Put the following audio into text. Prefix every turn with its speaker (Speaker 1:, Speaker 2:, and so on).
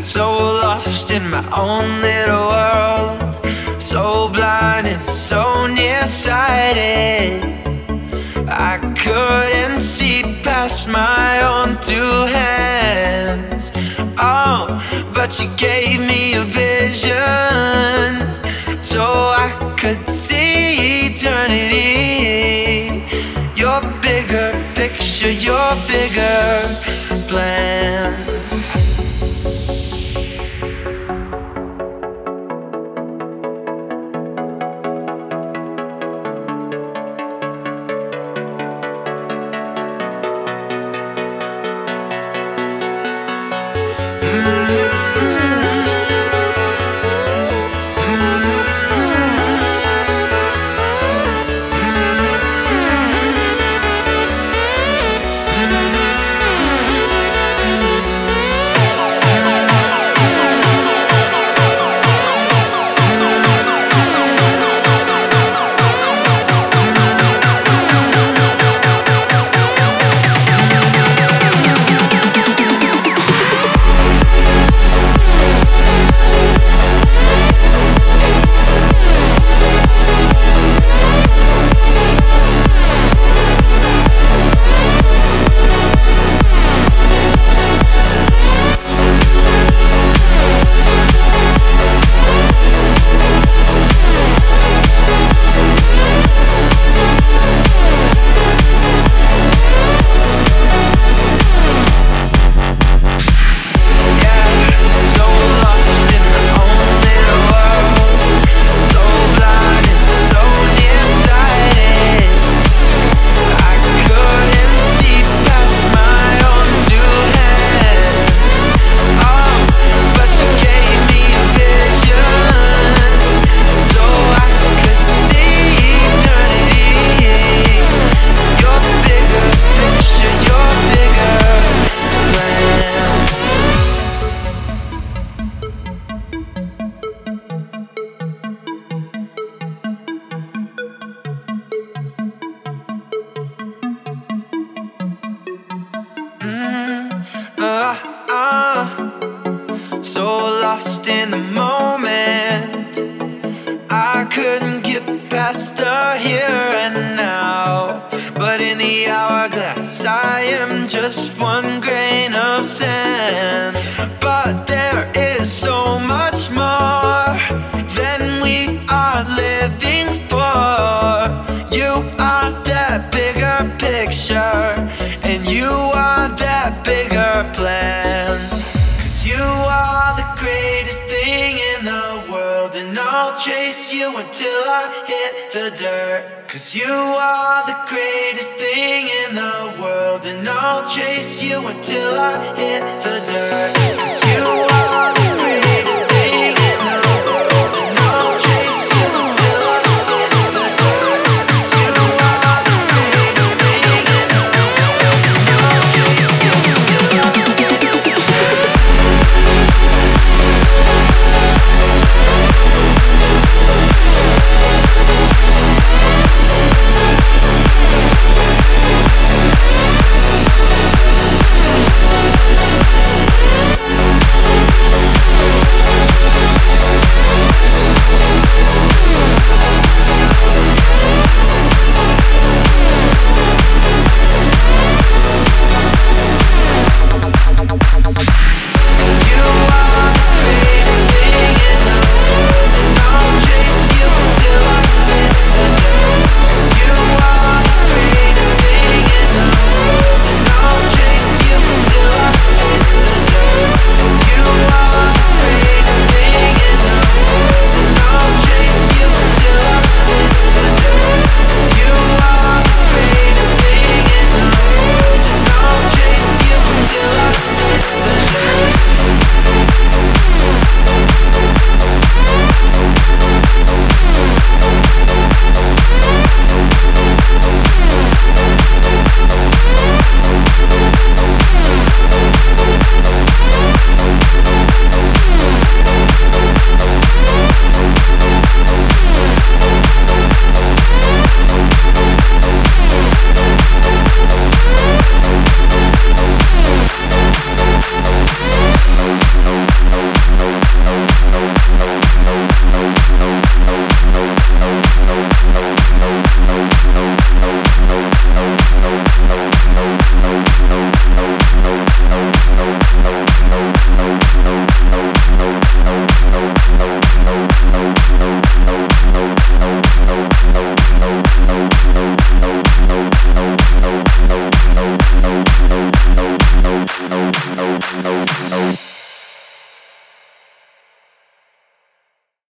Speaker 1: so lost in my own little world, so blind and so nearsighted. I couldn't see past my own two hands. Oh, but you gave me a vision so I could see eternity. Your bigger picture, your bigger plan. So lost in the moment, I couldn't get past the here and now. But in the hourglass, I am just one grain of sand. But there is so much more than we are living for. You are that bigger picture, and you are that bigger plan. You are the greatest thing in the world, and I'll chase you until I hit the dirt. 'Cause you are the greatest thing in the world, and I'll chase you until I hit the dirt.